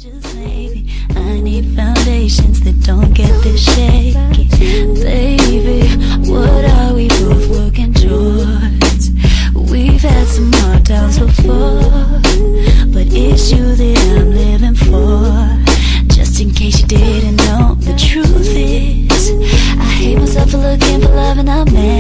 Just maybe I need foundations that don't get this shaky. Baby, what are we both working towards? We've had some hard times before, but it's you that I'm living for. Just in case you didn't know, the truth is I hate myself for looking for love and I'm mad.